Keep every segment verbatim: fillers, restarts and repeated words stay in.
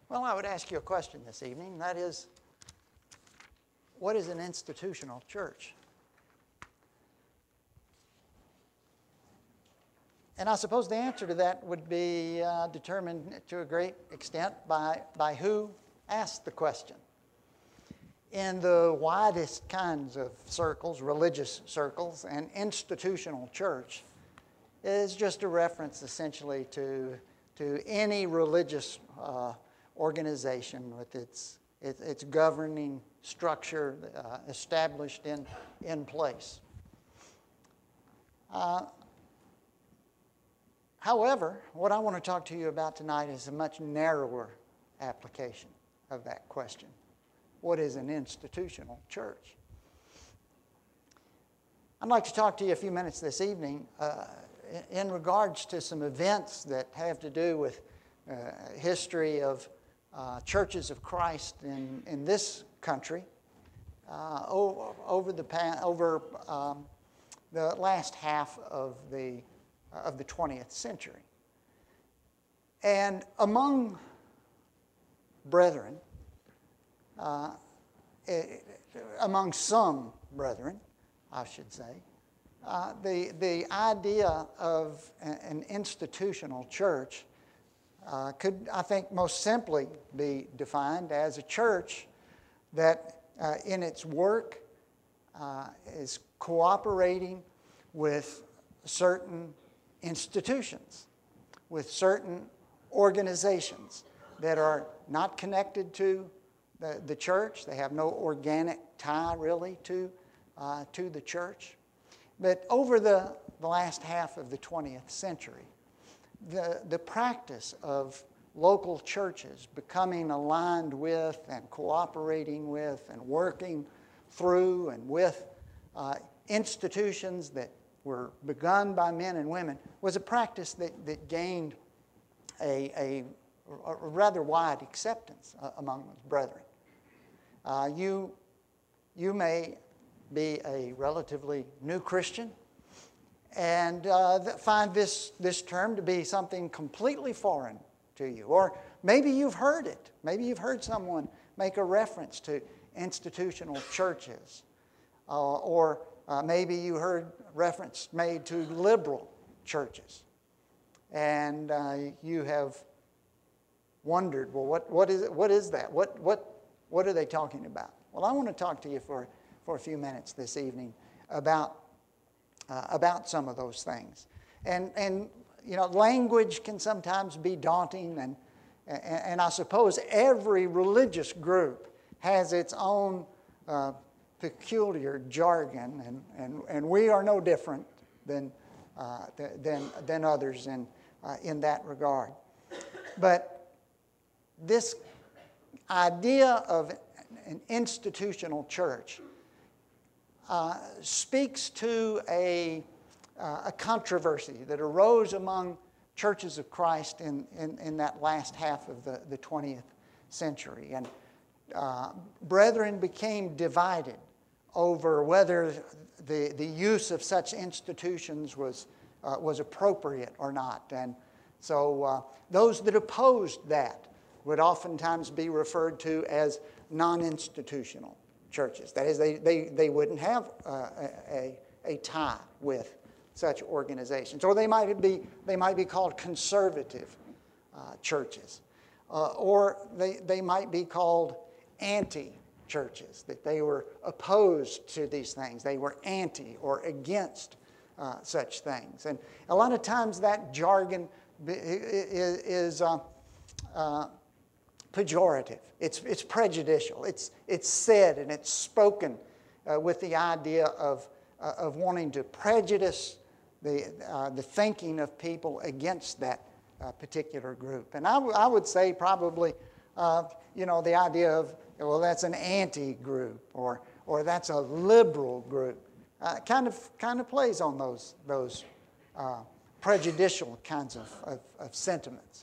Well, I would ask you a question this evening, and that is, what is an institutional church? And I suppose the answer to that would be uh, determined to a great extent by, by who asked the question. In the widest kinds of circles, religious circles, an institutional church is just a reference essentially to, to any religious uh, organization with its, its, its governing structure uh, established in, in place. Uh, however, what I want to talk to you about tonight is a much narrower application of that question. What is an institutional church? I'd like to talk to you a few minutes this evening uh, in regards to some events that have to do with uh, history of uh, churches of Christ in, in this country uh, over, over the over um, the last half of the uh, of the twentieth century. And among brethren, uh, it, among some brethren, I should say, uh, the the idea of an institutional church uh, could, I think, most simply be defined as a church that, uh, in its work, uh, is cooperating with certain institutions, with certain organizations that are not connected to the, the church. They have no organic tie, really, to, uh, to the church. But over the, the last half of the twentieth century, the, the practice of local churches becoming aligned with and cooperating with and working through and with uh, institutions that were begun by men and women was a practice that, that gained a, a, a rather wide acceptance uh, among the brethren. Uh, you, you may be a relatively new Christian and uh, find this, this term to be something completely foreign to you. Or maybe you've heard it. Maybe you've heard someone make a reference to institutional churches. Uh, or uh, maybe you heard reference made to liberal churches. And uh, you have wondered, well, what, what, is, it, what is that? What, what, what are they talking about? Well, I want to talk to you for, for a few minutes this evening about, uh, about some of those things. And, and, you know, language can sometimes be daunting, and, and, and I suppose every religious group has its own uh, peculiar jargon, and, and, and we are no different than, uh, than, than others in, uh, in that regard. But this idea of an institutional church uh, speaks to a, uh, a controversy that arose among churches of Christ in, in, in that last half of the, the twentieth century. And uh, brethren became divided over whether the, the use of such institutions was, uh, was appropriate or not. And so uh, those that opposed that would oftentimes be referred to as non-institutional churches. That is, they, they, they wouldn't have uh, a, a tie with such organizations. Or they might be, they might be called conservative uh, churches. Uh, or they, they might be called anti-churches, that they were opposed to these things. They were anti or against uh, such things. And a lot of times that jargon is, is uh, uh, pejorative. It's, it's prejudicial. It's, it's said and it's spoken uh, with the idea of, uh, of wanting to prejudice the, uh, the thinking of people against that uh, particular group. And I, w- I would say probably, uh, you know, the idea of, well, that's an anti-group or, or that's a liberal group uh, kind of, kind of plays on those, those uh, prejudicial kinds of, of, of sentiments.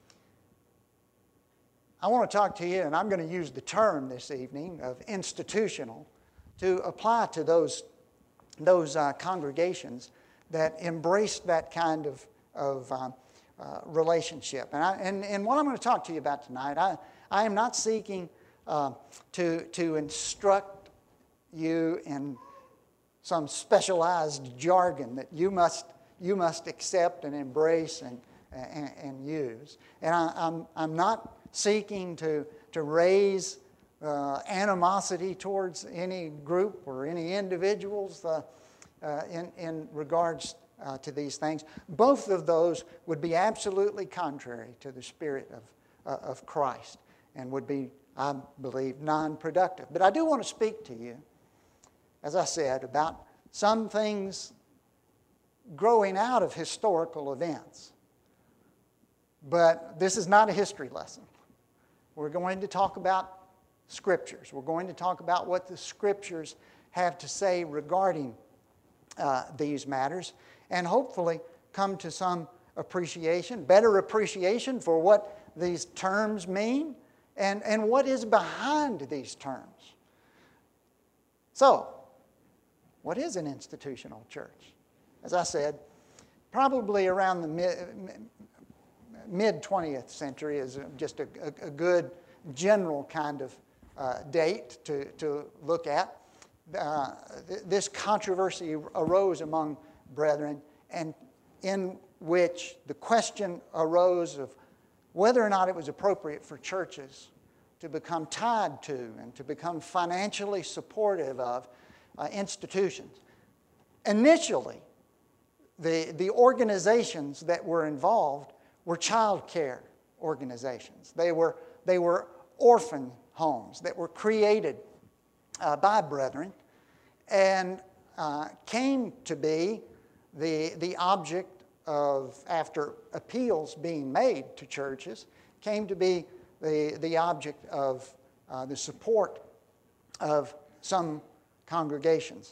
I want to talk to you, and I'm going to use the term this evening of institutional to apply to those, those uh, congregations that embraced that kind of, of um, uh, relationship. And, I, and, and what I'm going to talk to you about tonight, I, I am not seeking uh, to, to instruct you in some specialized jargon that you must, you must accept and embrace and, and, and use. And I, I'm, I'm not seeking to, to raise uh, animosity towards any group or any individuals uh, uh, in, in regards uh, to these things. Both of those would be absolutely contrary to the Spirit of, uh, of Christ and would be, I believe, non-productive. But I do want to speak to you, as I said, about some things growing out of historical events. But this is not a history lesson. We're going to talk about Scriptures. We're going to talk about what the Scriptures have to say regarding uh, these matters, and hopefully come to some appreciation, better appreciation for what these terms mean and, and what is behind these terms. So, what is an institutional church? As I said, probably around the mid, mid-twentieth century is just a, a, a good general kind of uh, date to, to look at. Uh, th- this controversy arose among brethren, and in which the question arose of whether or not it was appropriate for churches to become tied to and to become financially supportive of uh, institutions. Initially, the, the organizations that were involved were child care organizations. They were, they were orphan homes that were created uh, by brethren and uh, came to be the, the object of, after appeals being made to churches, came to be the, the object of uh, the support of some congregations.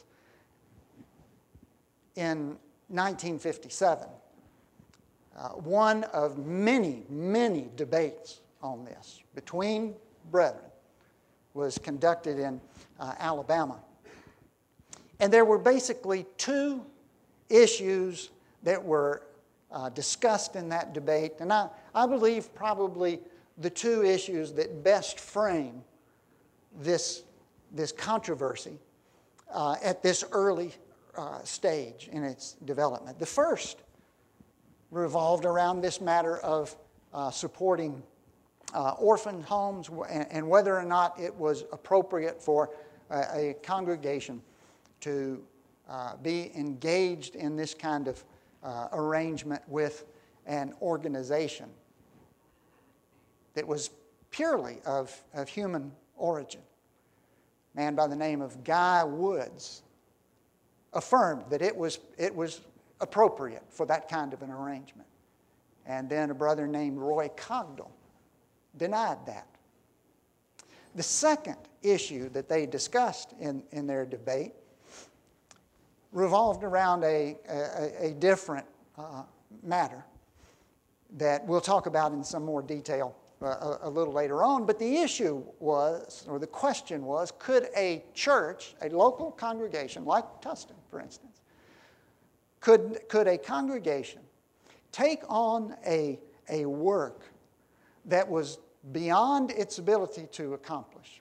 In nineteen fifty-seven, uh, one of many, many debates on this between brethren was conducted in uh, Alabama. And there were basically two issues that were uh, discussed in that debate. And I, I believe probably the two issues that best frame this, this controversy uh, at this early uh, stage in its development. The first revolved around this matter of uh, supporting uh, orphan homes and, and whether or not it was appropriate for a, a congregation to uh, be engaged in this kind of uh, arrangement with an organization that was purely of, of human origin. A man by the name of Guy Woods affirmed that it was, it was appropriate for that kind of an arrangement. And then a brother named Roy Cogdell denied that. The second issue that they discussed in, in their debate revolved around a, a, a different uh, matter that we'll talk about in some more detail uh, a, a little later on. But the issue was, or the question was, could a church, a local congregation like Tustin, for instance, could, could a congregation take on a, a work that was beyond its ability to accomplish,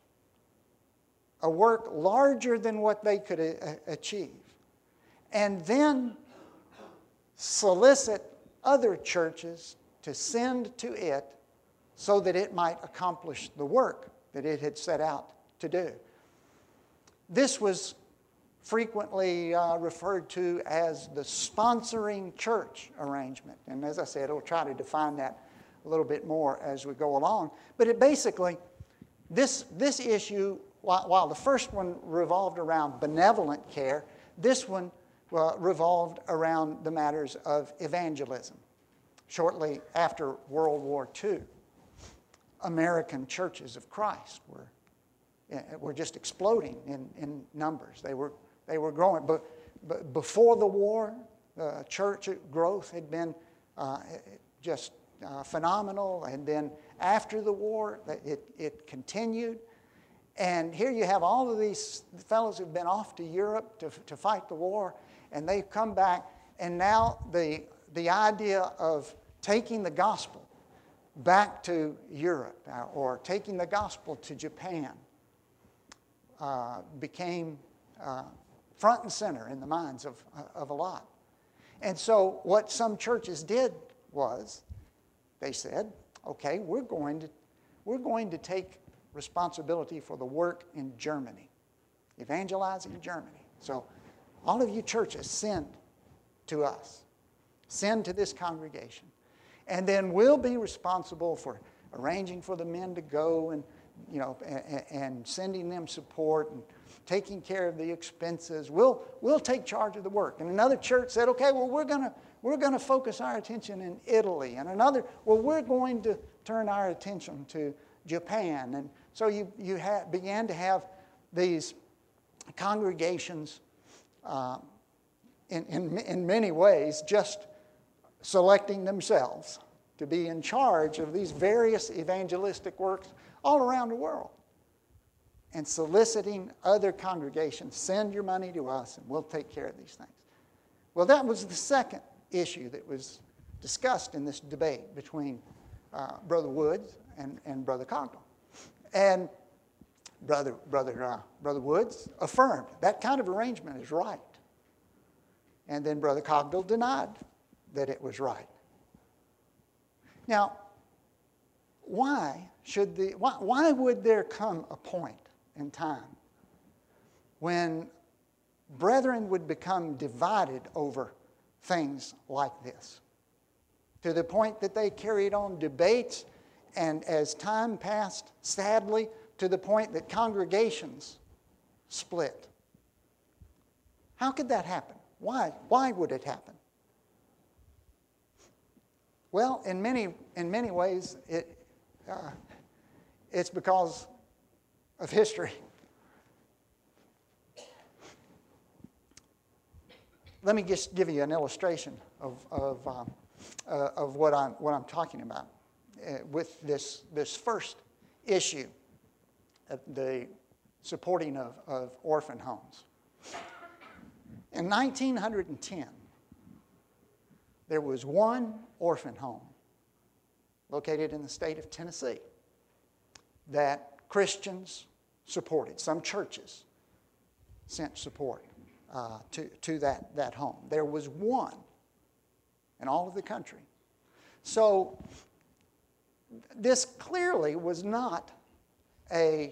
a work larger than what they could a- achieve, and then solicit other churches to send to it so that it might accomplish the work that it had set out to do. This was frequently uh, referred to as the sponsoring church arrangement. And as I said, we'll try to define that a little bit more as we go along. But it basically, this, this issue, while, while the first one revolved around benevolent care, this one uh, revolved around the matters of evangelism. Shortly after World War Two, American churches of Christ were, were just exploding in, in numbers. They were, they were growing. But, but before the war, uh, church growth had been uh, just uh, phenomenal. And then after the war, it, it continued. And here you have all of these fellows who've been off to Europe to, to fight the war, and they've come back, and now the, the idea of taking the gospel back to Europe uh, or taking the gospel to Japan uh, became uh, front and center in the minds of, of a lot. And so what some churches did was they said, okay, we're going to, we're going to take responsibility for the work in Germany, evangelizing Germany. So all of you churches, send to us. Send to this congregation. And then we'll be responsible for arranging for the men to go and, you know, and, and sending them support and taking care of the expenses. We'll, we'll take charge of the work. And another church said, okay, well, we're going to we're going to focus our attention in Italy. And another, well, we're going to turn our attention to Japan. And so you, you ha- began to have these congregations uh, in, in, in many ways just selecting themselves to be in charge of these various evangelistic works all around the world and soliciting other congregations, send your money to us and we'll take care of these things. Well, that was the second issue that was discussed in this debate between uh, Brother Woods and, and Brother Cogdell. And Brother, Brother, uh, Brother Woods affirmed that kind of arrangement is right. And then Brother Cogdell denied that it was right. Now, why should the why, why would there come a point in time when brethren would become divided over things like this, to the point that they carried on debates, and as time passed, sadly, to the point that congregations split? How could that happen? Why? Why would it happen? Well, in many, in many ways, it, uh, it's because of history. Let me just give you an illustration of, of, um, uh, of what, I'm, what I'm talking about uh, with this, this first issue, of the supporting of, of orphan homes. In nineteen ten, there was one orphan home located in the state of Tennessee that Christians supported. Some churches sent support uh, to, to that, that home. There was one in all of the country. So this clearly was not a,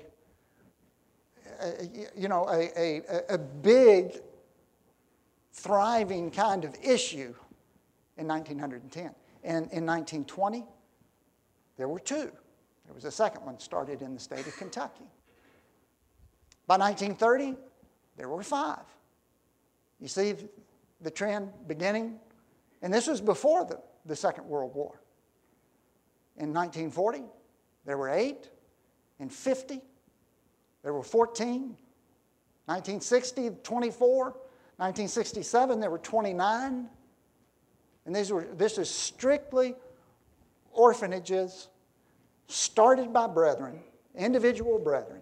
a you know, a, a, a big, thriving kind of issue in nineteen ten. And in nineteen twenty, there were two. There was a second one started in the state of Kentucky. By nineteen thirty, there were five. You see the trend beginning? And this was before the, the Second World War. In nineteen forty, there were eight. In fifty, there were fourteen. nineteen sixty, twenty-four. nineteen sixty-seven, there were twenty-nine. And these were, this is strictly orphanages started by brethren, individual brethren,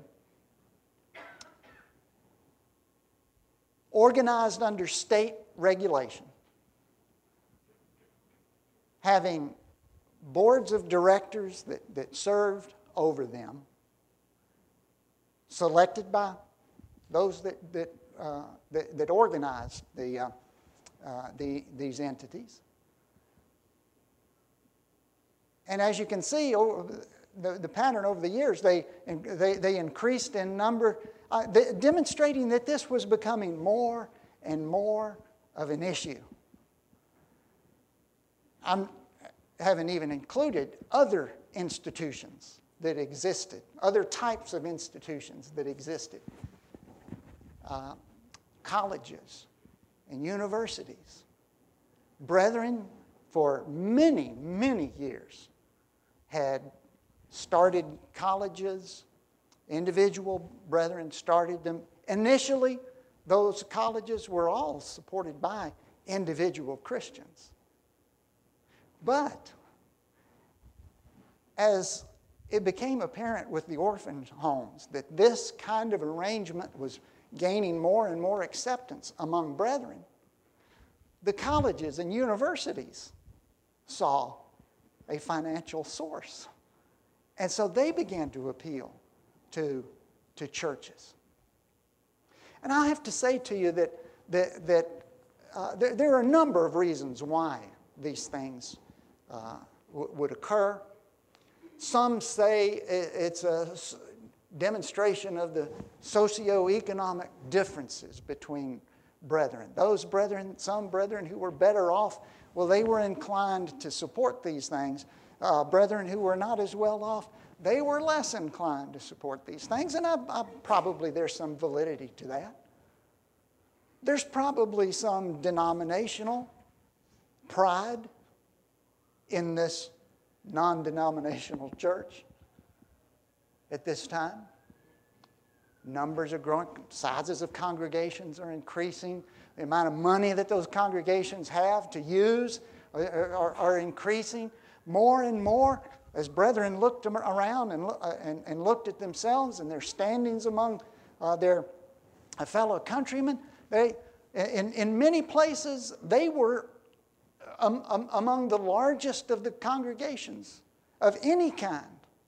organized under state regulation, having boards of directors that, that served over them, selected by those that, that, uh, that, that organized the, uh, uh, the, these entities. And as you can see, over the, the pattern over the years, they, they, they increased in number, uh, they, demonstrating that this was becoming more and more of an issue. I haven't even included other institutions that existed, other types of institutions that existed. Uh, colleges and universities. Brethren, for many, many years, had started colleges. Individual brethren started them. Initially, those colleges were all supported by individual Christians. But as it became apparent with the orphan homes that this kind of arrangement was gaining more and more acceptance among brethren, the colleges and universities saw a financial source. And so they began to appeal to, to churches. And I have to say to you that, that, that uh, there, there are a number of reasons why these things uh, w- would occur. Some say it's a demonstration of the socioeconomic differences between brethren. Those brethren, some brethren who were better off, well, they were inclined to support these things. Uh, brethren who were not as well off, they were less inclined to support these things. And I, I, probably there's some validity to that. There's probably some denominational pride in this non-denominational church at this time. Numbers are growing, sizes of congregations are increasing, the amount of money that those congregations have to use are, are, are increasing. More and more, as brethren looked around and, uh, and, and looked at themselves and their standings among uh, their fellow countrymen, they, in, in many places, they were um, um, among the largest of the congregations of any kind.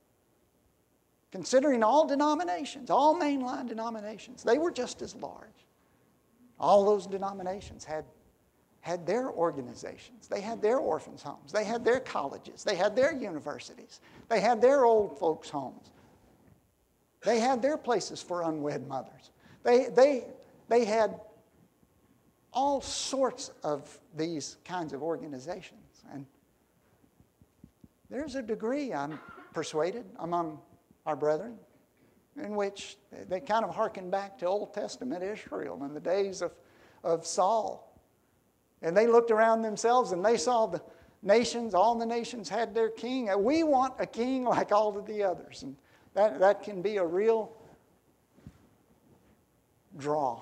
Considering all denominations, all mainline denominations, they were just as large. All those denominations had, had their organizations. They had their orphans' homes. They had their colleges. They had their universities. They had their old folks' homes. They had their places for unwed mothers. They, they, they had all sorts of these kinds of organizations. And there's a degree, I'm persuaded, among our brethren, in which they kind of hearken back to Old Testament Israel in the days of, of Saul. And they looked around themselves and they saw the nations, all the nations had their king. We want a king like all of the others. And that, that can be a real draw,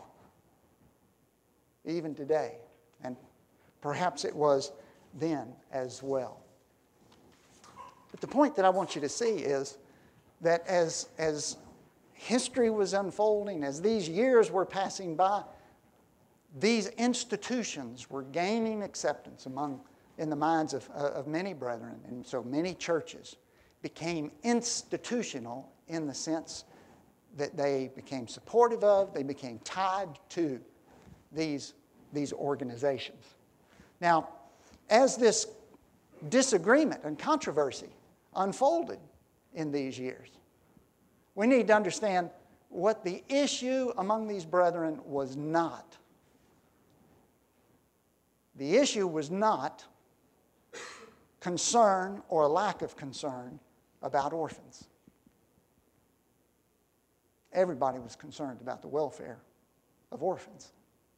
even today. And perhaps it was then as well. But the point that I want you to see is that as, as history was unfolding, as these years were passing by, these institutions were gaining acceptance among, in the minds of, uh, of many brethren. And so many churches became institutional in the sense that they became supportive of, they became tied to these, these organizations. Now, as this disagreement and controversy unfolded in these years, we need to understand what the issue among these brethren was not. The issue was not concern or a lack of concern about orphans. Everybody was concerned about the welfare of orphans.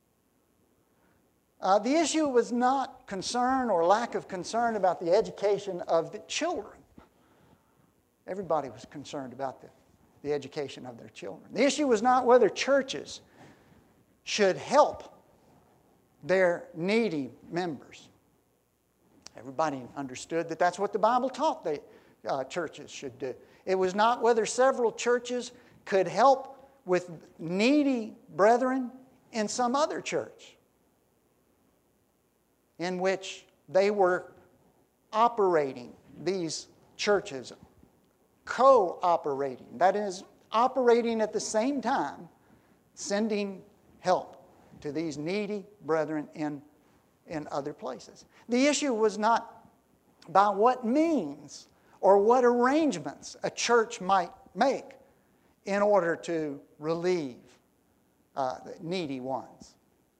Uh, the issue was not concern or lack of concern about the education of the children. Everybody was concerned about the, the education of their children. The issue was not whether churches should help their needy members. Everybody understood that that's what the Bible taught the uh, churches should do. It was not whether several churches could help with needy brethren in some other church in which they were operating, these churches co-operating, that is, operating at the same time, sending help to these needy brethren in, in other places. The issue was not by what means or what arrangements a church might make in order to relieve uh, the needy ones.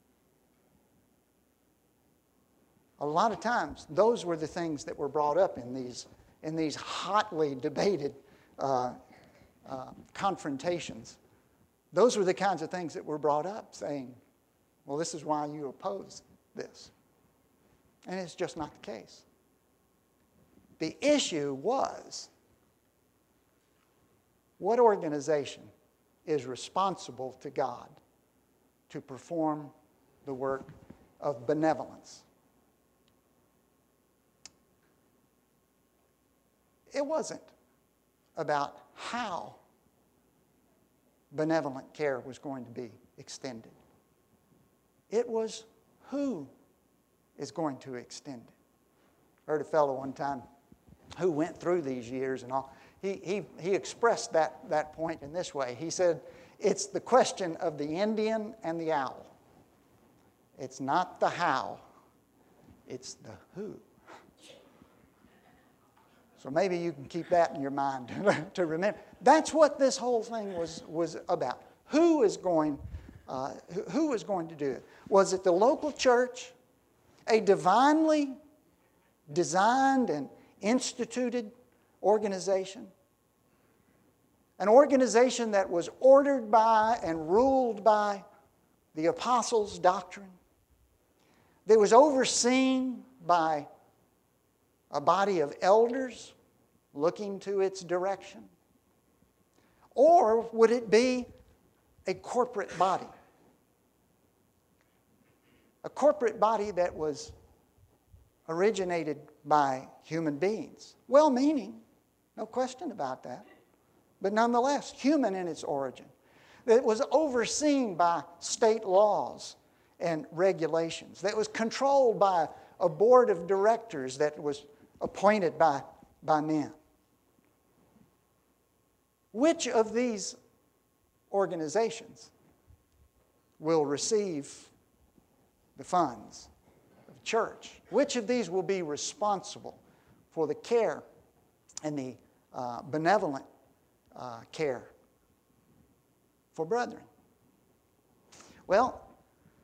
A lot of times, those were the things that were brought up in these in these hotly debated uh, uh, confrontations. Those were the kinds of things that were brought up, saying, well, this is why you oppose this. And it's just not the case. The issue was, what organization is responsible to God to perform the work of benevolence? It wasn't about how benevolent care was going to be extended. It was who is going to extend it. I heard a fellow one time who went through these years and all, he, he, he expressed that, that point in this way. He said, it's the question of the Indian and the owl. It's not the how, it's the who. So maybe you can keep that in your mind to remember. That's what this whole thing was, was about. Who is going, uh, who is going to do it? Was it the local church, a divinely designed and instituted organization? An organization that was ordered by and ruled by the apostles' doctrine, that was overseen by a body of elders looking to its direction? Or would it be a corporate body? A corporate body that was originated by human beings. Well-meaning, no question about that. But nonetheless, human in its origin. That was overseen by state laws and regulations. That was controlled by a board of directors that was appointed by, by men. Which of these organizations will receive the funds of the church? Which of these will be responsible for the care and the uh, benevolent uh, care for brethren? Well,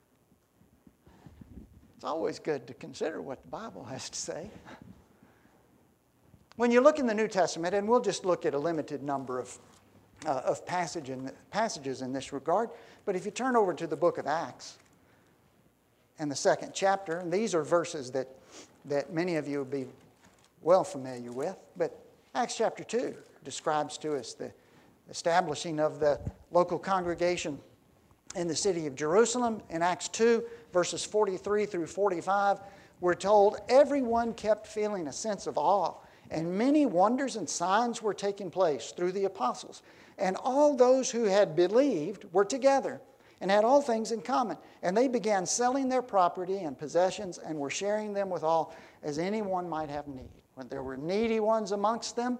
it's always good to consider what the Bible has to say. When you look in the New Testament, and we'll just look at a limited number of, uh, of passage in, passages in this regard, but if you turn over to the book of Acts and the second chapter, and these are verses that, that many of you will be well familiar with, but Acts chapter two describes to us the establishing of the local congregation in the city of Jerusalem. In Acts two, verses forty-three through forty-five, we're told everyone kept feeling a sense of awe, and many wonders and signs were taking place through the apostles. And all those who had believed were together and had all things in common. And they began selling their property and possessions and were sharing them with all as anyone might have need. When there were needy ones amongst them,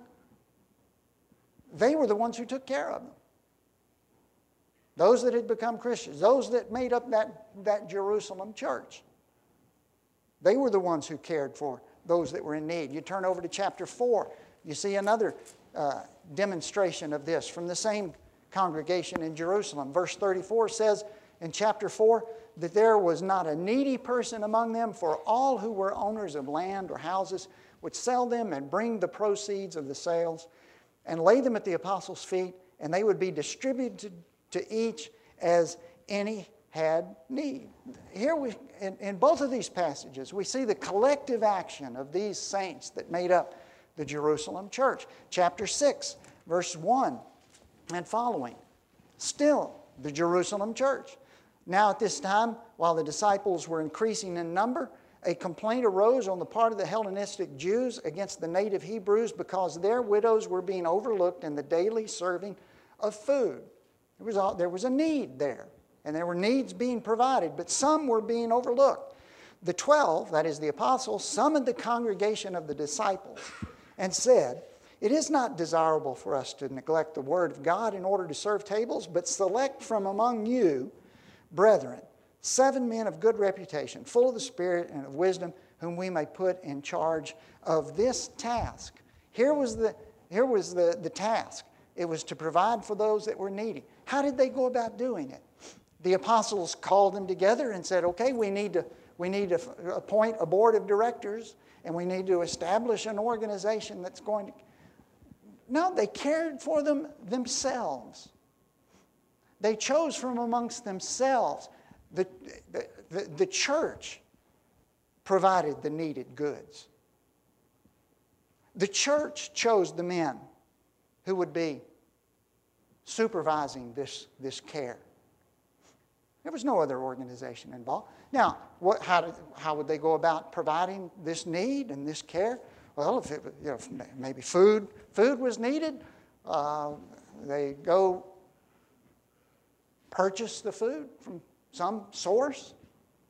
they were the ones who took care of them. Those that had become Christians, those that made up that, that Jerusalem church, they were the ones who cared for those that were in need. You turn over to chapter four, you see another uh, demonstration of this from the same congregation in Jerusalem. Verse thirty-four says in chapter four that there was not a needy person among them, for all who were owners of land or houses would sell them and bring the proceeds of the sales and lay them at the apostles' feet, and they would be distributed to each as any had need. Here we, in, in both of these passages, we see the collective action of these saints that made up the Jerusalem church. Chapter six, verse one and following. Still, the Jerusalem church. Now at this time, while the disciples were increasing in number, a complaint arose on the part of the Hellenistic Jews against the native Hebrews because their widows were being overlooked in the daily serving of food. There was a, there was a need there, and there were needs being provided, but some were being overlooked. The twelve, that is the apostles, summoned the congregation of the disciples and said, "It is not desirable for us to neglect the word of God in order to serve tables, but select from among you, brethren, seven men of good reputation, full of the Spirit and of wisdom, whom we may put in charge of this task." Here was the, here was the, the task. It was to provide for those that were needy. How did they go about doing it? The apostles called them together and said, okay, we need to, we need to appoint a board of directors, and we need to establish an organization that's going to... No, they cared for them themselves. They chose from amongst themselves. The, the, the, the church provided the needed goods. The church chose the men who would be supervising this, this care. There was no other organization involved. Now, what, how, did, how would they go about providing this need and this care? Well, if it, you know, maybe food, food was needed, uh, they go purchase the food from some source.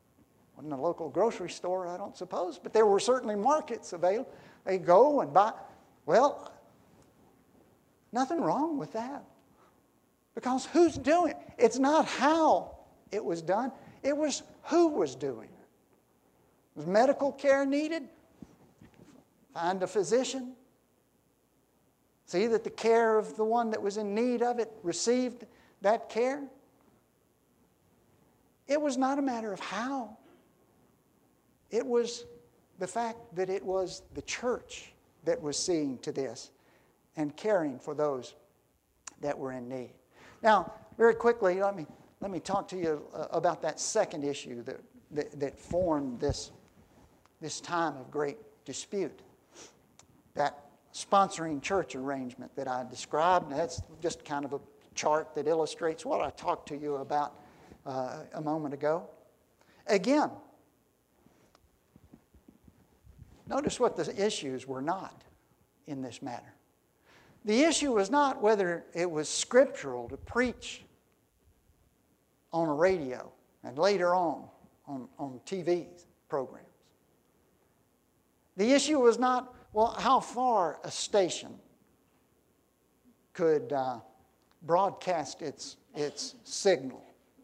Wasn't a local grocery store, I don't suppose, but there were certainly markets available. They go and buy, Well, nothing wrong with that. Because who's doing it? It's not how it was done. It was who was doing it. Was medical care needed? Find a physician. See that the care of the one that was in need of it received that care. It was not a matter of how. It was the fact that it was the church that was seeing to this and caring for those that were in need. Now, very quickly, let me, let me talk to you uh, about that second issue that, that, that formed this, this time of great dispute. That sponsoring church arrangement that I described. That's just kind of a chart that illustrates what I talked to you about uh, a moment ago. Again, notice what the issues were not in this matter. The issue was not whether it was scriptural to preach on a radio and later on on, on T V programs. The issue was not, well, how far a station could uh, broadcast its, its signal.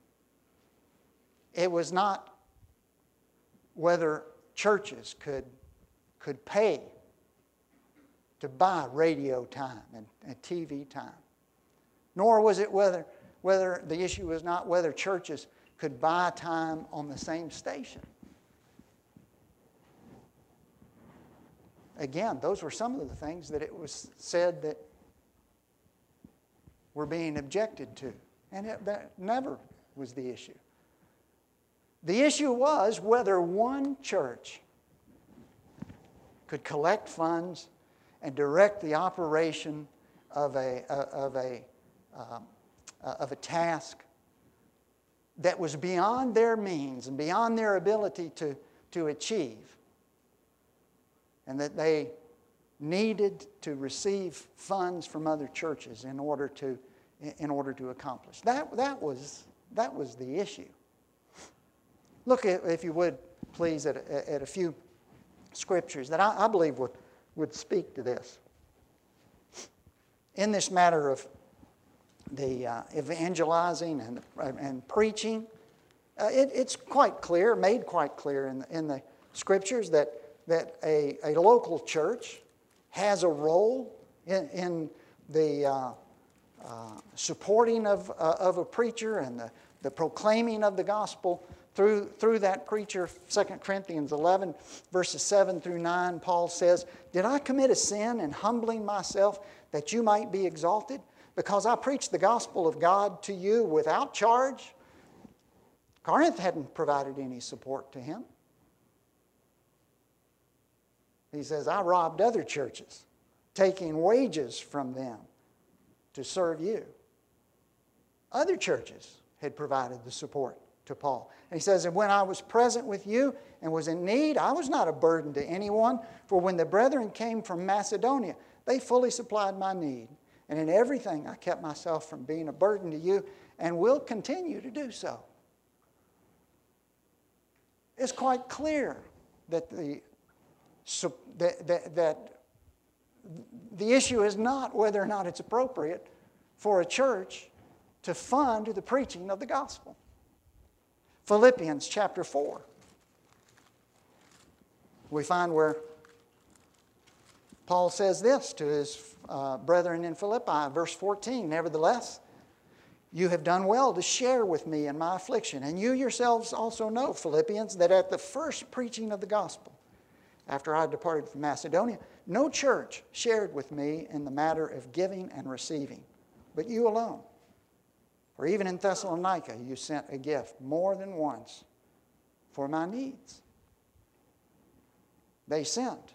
It was not whether churches could, could pay to buy radio time and, and T V time. Nor was it whether, whether the issue was not whether churches could buy time on the same station. Again, those were some of the things that it was said that were being objected to. And it, that never was the issue. The issue was whether one church could collect funds and direct the operation of a, of a, um, of a task that was beyond their means and beyond their ability to, to achieve. And that they needed to receive funds from other churches in order to, in order to accomplish. That, that, was, that was the issue. Look, at, if you would, please, at, at a few scriptures that I, I believe would, would speak to this. In this matter of the uh, evangelizing and, and preaching, uh, it, it's quite clear, made quite clear in the, in the scriptures that that a, a local church has a role in, in the uh, uh, supporting of, uh, of a preacher and the, the proclaiming of the gospel through, through that preacher. Second Corinthians eleven, verses seven through nine, Paul says, "Did I commit a sin in humbling myself that you might be exalted? Because I preached the gospel of God to you without charge." Corinth hadn't provided any support to him. He says, "I robbed other churches, taking wages from them to serve you." Other churches had provided the support to Paul. And he says, "And when I was present with you and was in need, I was not a burden to anyone, for when the brethren came from Macedonia, they fully supplied my need. And in everything I kept myself from being a burden to you and will continue to do so." It's quite clear that the So that, that, that the issue is not whether or not it's appropriate for a church to fund the preaching of the gospel. Philippians chapter four. We find where Paul says this to his uh, brethren in Philippi, verse fourteen, "Nevertheless, you have done well to share with me in my affliction. And you yourselves also know, Philippians, that at the first preaching of the gospel, after I departed from Macedonia, no church shared with me in the matter of giving and receiving, but you alone. For even in Thessalonica you sent a gift more than once for my needs." They sent.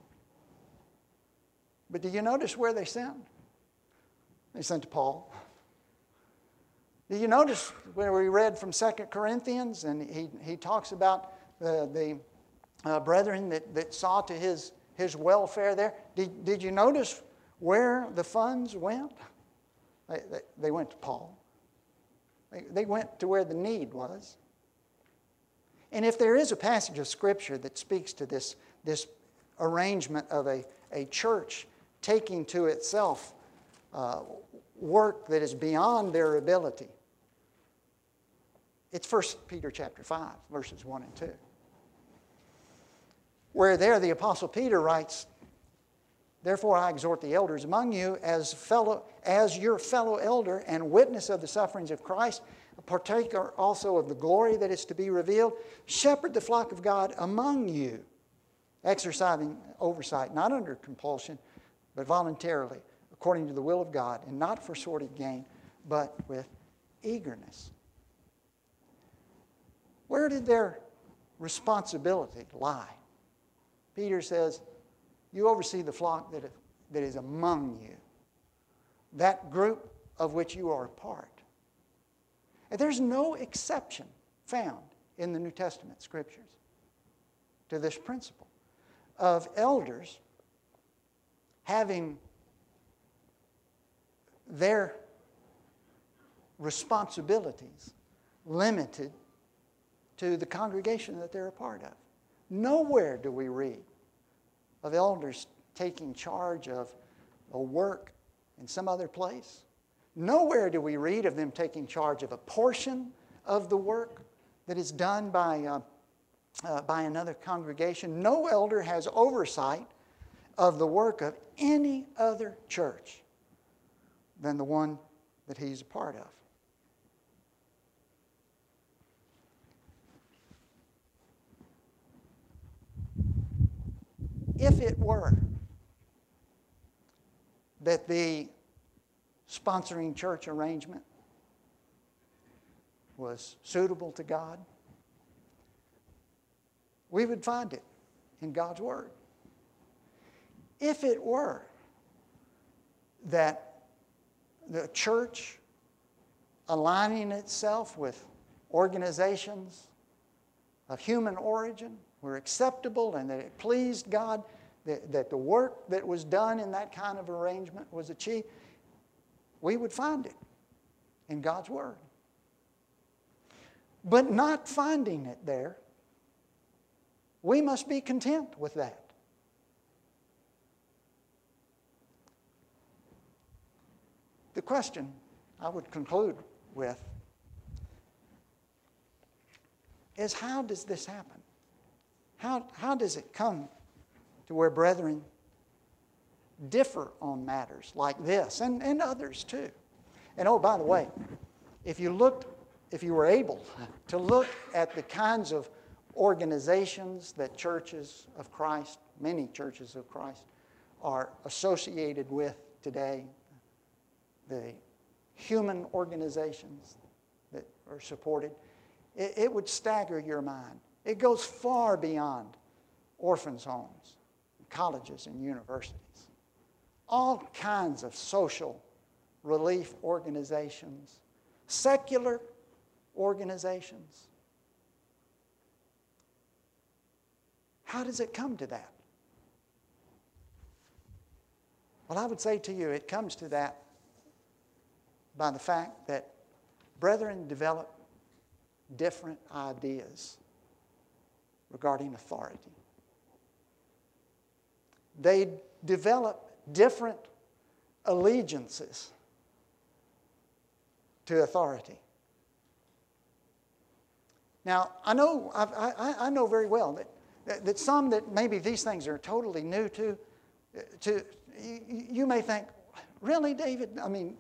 But do you notice where they sent? They sent to Paul. Do you notice where we read from Second Corinthians and he, he talks about the... the Uh, brethren that, that saw to his, his welfare there? Did, did you notice where the funds went? They, they, they went to Paul. They, they went to where the need was. And if there is a passage of Scripture that speaks to this, this arrangement of a, a church taking to itself uh, work that is beyond their ability. It's First Peter chapter five, verses one and two. Where there the Apostle Peter writes, "Therefore I exhort the elders among you as fellow, as your fellow elder and witness of the sufferings of Christ, a partaker also of the glory that is to be revealed, shepherd the flock of God among you, exercising oversight, not under compulsion, but voluntarily, according to the will of God, and not for sordid gain, but with eagerness." Where did their responsibility lie? Peter says, you oversee the flock that, that is among you, that group of which you are a part. And there's no exception found in the New Testament scriptures to this principle of elders having their responsibilities limited to the congregation that they're a part of. Nowhere do we read of elders taking charge of a work in some other place. Nowhere do we read of them taking charge of a portion of the work that is done by, uh, uh, by another congregation. No elder has oversight of the work of any other church than the one that he's a part of. If it were that the sponsoring church arrangement was suitable to God, we would find it in God's Word. If it were that the church aligning itself with organizations of human origin were acceptable and that it pleased God, that, that the work that was done in that kind of arrangement was achieved, we would find it in God's Word. But not finding it there, we must be content with that. The question I would conclude with is, how does this happen? How, how does it come to where brethren differ on matters like this, and, and others too? And oh, by the way, if you looked, if you were able to look at the kinds of organizations that churches of Christ, many churches of Christ, are associated with today, the human organizations that are supported, it, it would stagger your mind. It goes far beyond orphans' homes, colleges, and universities. All kinds of social relief organizations, secular organizations. How does it come to that? Well, I would say to you, it comes to that by the fact that brethren develop different ideas regarding authority. They develop different allegiances to authority. Now, I know I, I, I know very well that, that, that some that maybe these things are totally new to, to you, you may think, really, David? I mean,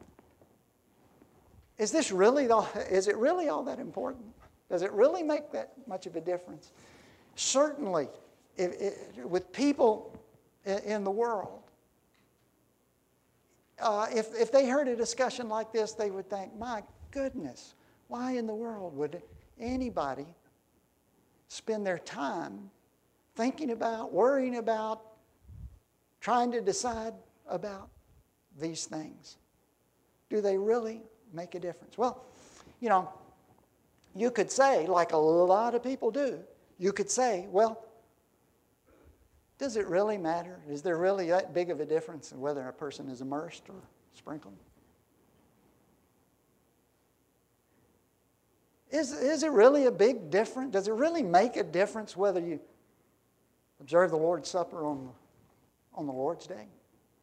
is this really the, is it really all that important? Does it really make that much of a difference? Certainly, if, if, with people in the world, uh, if, if they heard a discussion like this, they would think, my goodness, why in the world would anybody spend their time thinking about, worrying about, trying to decide about these things? Do they really make a difference? Well, you know, you could say, like a lot of people do, you could say, well, does it really matter? Is there really that big of a difference in whether a person is immersed or sprinkled? Is, is it really a big difference? Does it really make a difference whether you observe the Lord's Supper on, on the Lord's Day?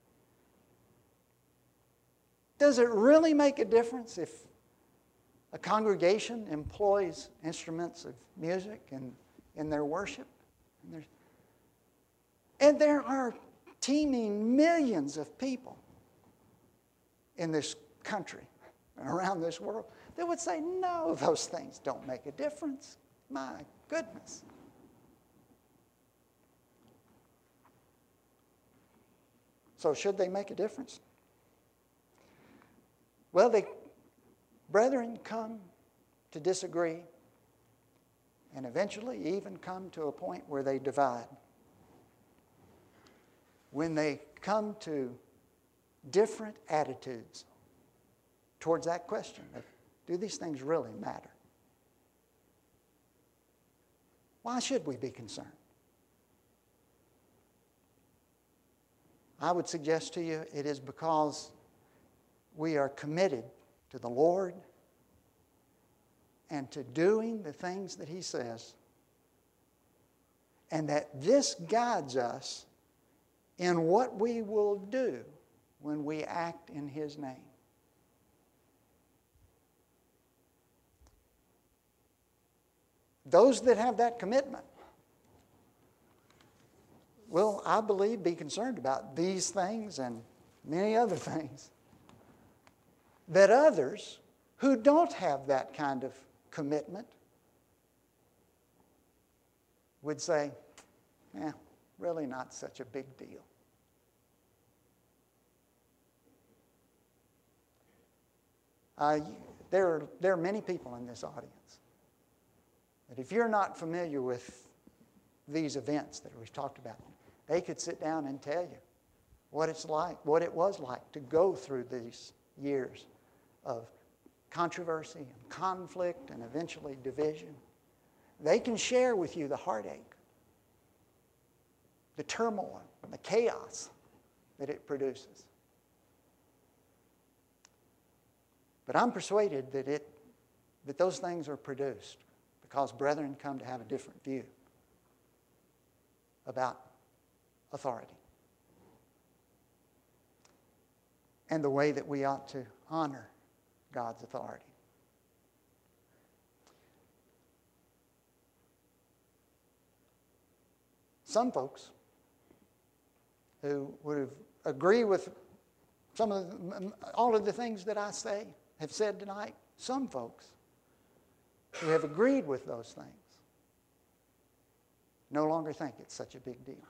Does it really make a difference if a congregation employs instruments of music in, in their worship? And, there's, and there are teeming millions of people in this country and around this world that would say, no, those things don't make a difference. My goodness. So should they make a difference? Well, they, brethren come to disagree and eventually even come to a point where they divide. When they come to different attitudes towards that question of, do these things really matter? Why should we be concerned? I would suggest to you it is because we are committed to the Lord and to doing the things that He says, and that this guides us in what we will do when we act in His name. Those that have that commitment will, I believe, be concerned about these things and many other things that others who don't have that kind of commitment would say, eh, really not such a big deal. Uh, there, are, there are many people in this audience that if you're not familiar with these events that we've talked about, they could sit down and tell you what it's like, what it was like to go through these years of controversy and conflict and eventually division. They can share with you the heartache, the turmoil, the chaos that it produces. But I'm persuaded that it that those things are produced because brethren come to have a different view about authority and the way that we ought to honor God's authority. Some folks who would agree with some of the, all of the things that I say, have said tonight, some folks who have agreed with those things no longer think it's such a big deal.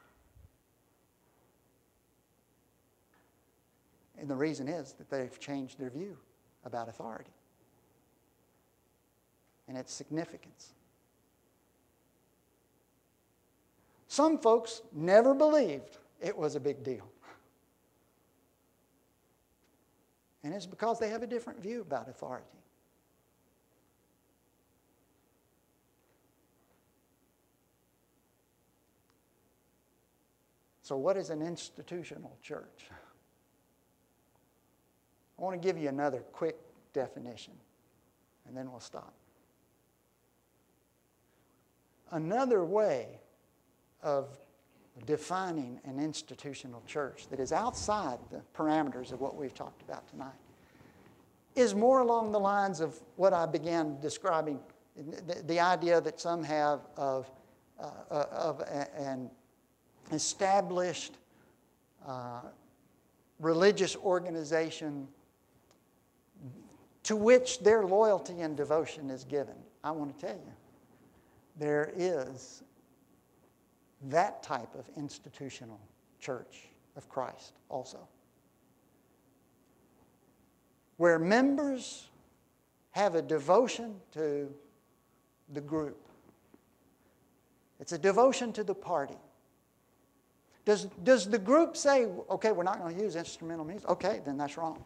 And the reason is that they've changed their view about authority and its significance. Some folks never believed it was a big deal. And it's because they have a different view about authority. So what is an institutional church? I want to give you another quick definition, and then we'll stop. Another way of defining an institutional church that is outside the parameters of what we've talked about tonight is more along the lines of what I began describing, the, the idea that some have of, uh, of a, an established uh, religious organization to which their loyalty and devotion is given. I want to tell you, there is that type of institutional church of Christ also, where members have a devotion to the group. It's a devotion to the party. Does, does the group say, okay, we're not going to use instrumental music? Okay, then that's wrong.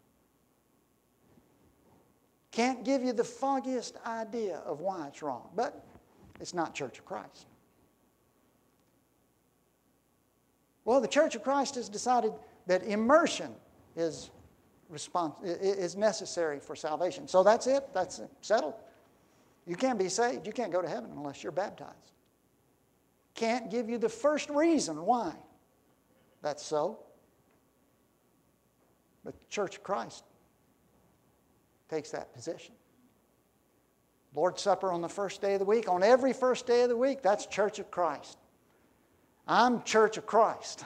Can't give you the foggiest idea of why it's wrong, but it's not Church of Christ. Well, the Church of Christ has decided that immersion is, respons- is necessary for salvation. So that's it. That's it. Settled. You can't be saved. You can't go to heaven unless you're baptized. Can't give you the first reason why that's so. But the Church of Christ takes that position. Lord's Supper on the first day of the week, on every first day of the week, that's Church of Christ. I'm Church of Christ.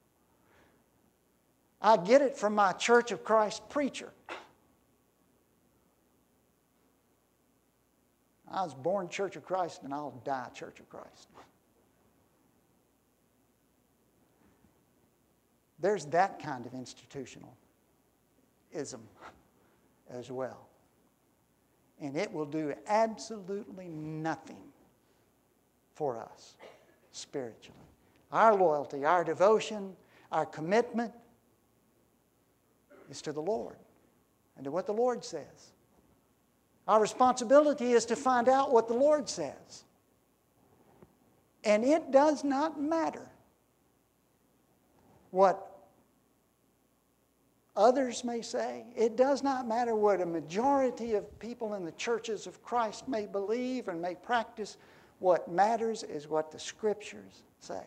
I get it from my Church of Christ preacher. I was born Church of Christ and I'll die Church of Christ. There's that kind of institutionalism as well. And it will do absolutely nothing for us spiritually. Our loyalty, our devotion, our commitment is to the Lord and to what the Lord says. Our responsibility is to find out what the Lord says. And it does not matter what others may say. It does not matter what a majority of people in the churches of Christ may believe and may practice. What matters is what the Scriptures say.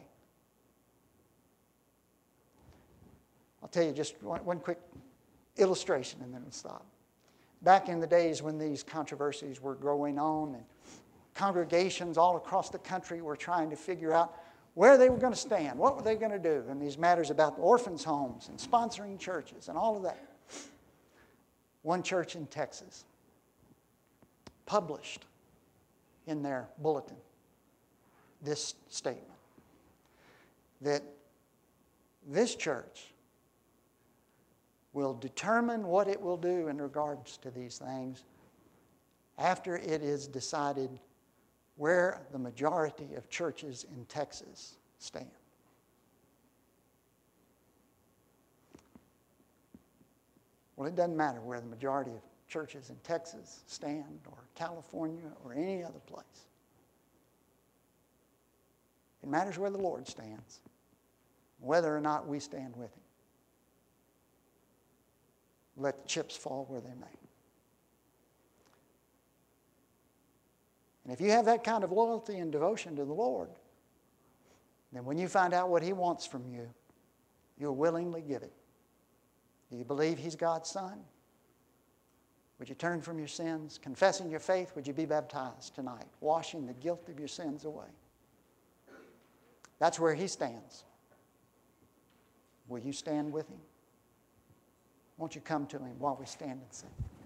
I'll tell you just one, one quick illustration and then we'll stop. Back in the days when these controversies were going on and congregations all across the country were trying to figure out where they were going to stand, what were they going to do in these matters about orphans' homes and sponsoring churches and all of that. One church in Texas published in their bulletin this statement, that this church will determine what it will do in regards to these things after it is decided where the majority of churches in Texas stand. Well, it doesn't matter where the majority of churches in Texas stand, or California, or any other place. It matters where the Lord stands, whether or not we stand with Him. Let the chips fall where they may. And if you have that kind of loyalty and devotion to the Lord, then when you find out what He wants from you, you'll willingly give it. Do you believe He's God's Son? Would you turn from your sins? Confessing your faith, would you be baptized tonight, washing the guilt of your sins away? That's where He stands. Will you stand with Him? Won't you come to Him while we stand and sing?